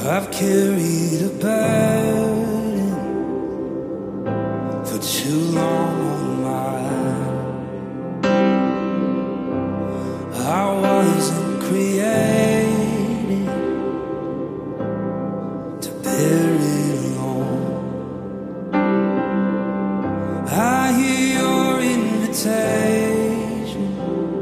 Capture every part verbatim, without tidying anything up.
I've carried a burden for too long on mine. I wasn't created to bear it alone. I hear your invitation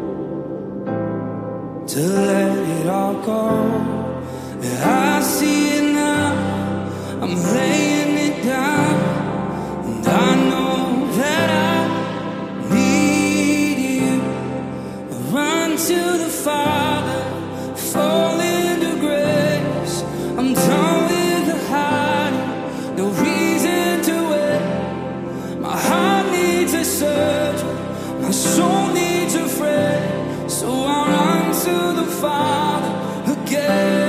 to let it all go. I see it now, I'm laying it down, and I know that I need you. I run to the Father, fall into grace. I'm done with the hiding, no reason to wait. My heart needs a surgeon, my soul needs a friend. So I run to the Father again.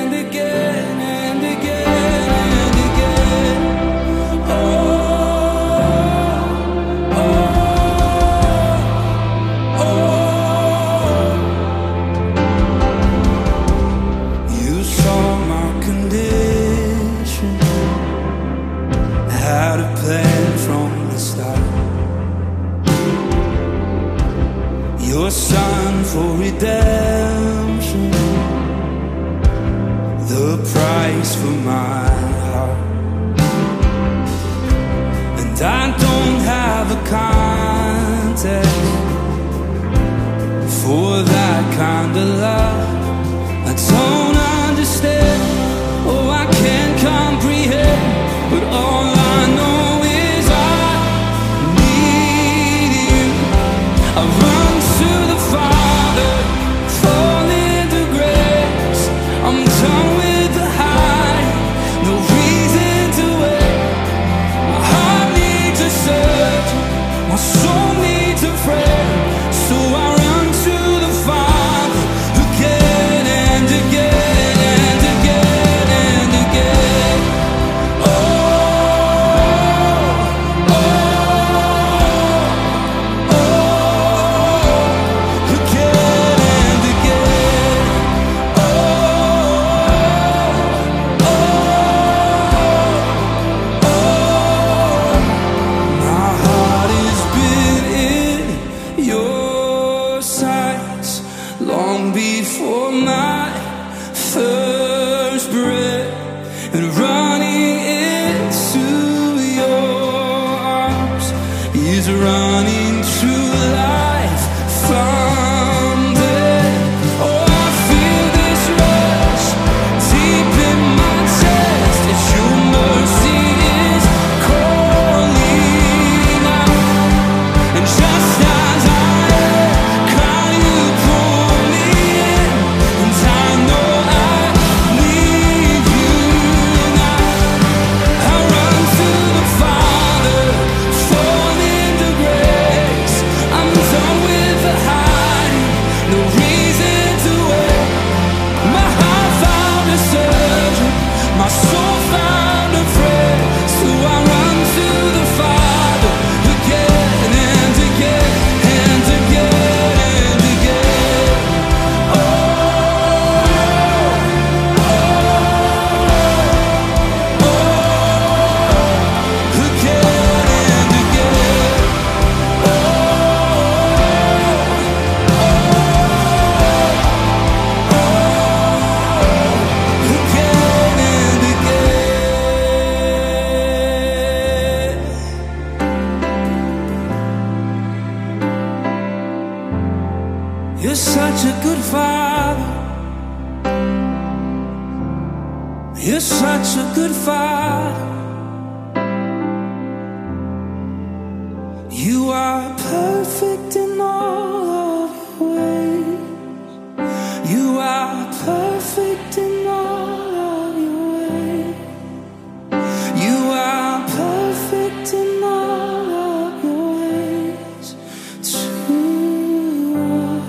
Your son for redemption, the price for my heart. And I don't have a context for that kind of love. I don't understand, oh I can't comprehend, but all I know is I need you. I run to the Father, fall into grace. I'm done with the high, no reason to wait. My heart needs a surgeon, my soul needs a friend. So I run to the Father again and again and again and again. Oh, oh, oh, again and again. Oh, oh, oh, my heart has been in your sights long before my first breath, and running into your arms is running to life from death. Oh, I feel this rush deep in my chest as your mercy is calling out. And just as I am, cry, you pull me in, and I know I need you now. I run to the Father, fall into grace. I'm done with the hiding, no reason to wait. My heart found a surgeon, my soul found a friend. So I run to the Father again and again and again and again. Oh, oh, oh, again and again. Oh, oh, again and again. You're such a good father. You're such a good father. You are perfect in all of your ways. You are perfect in all of your ways. You are perfect in all of your ways to us.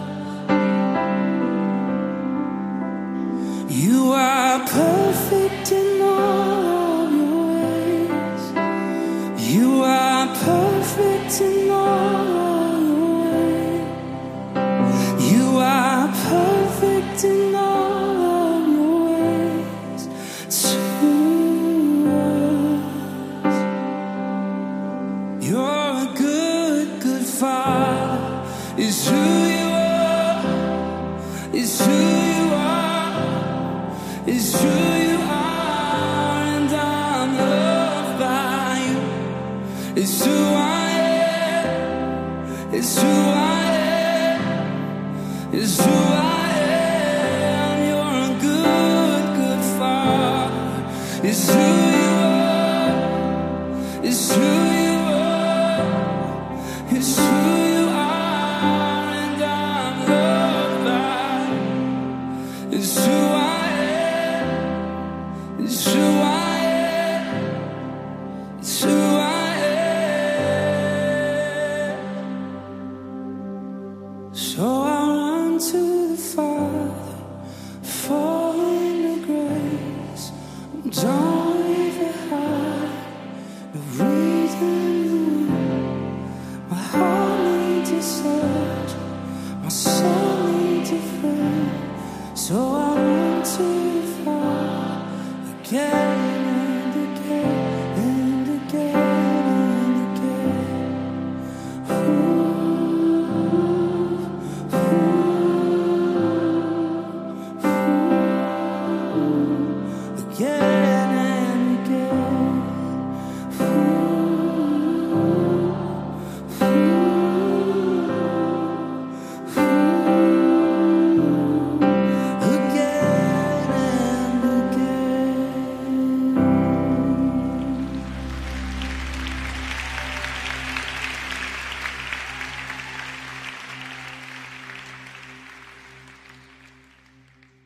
You are perfect in all of your ways. You are perfect in all of your ways. You are perfect in all of your ways. Father is who you are, is who you are, is who you are, and I'm loved by you. It's who I am, it's who I am, it's who I am. You're a good, good Father. It's who you are, it's who you are, it's who you are, and I'm loved by you. It's who I am, it's who I am, it's who I am. So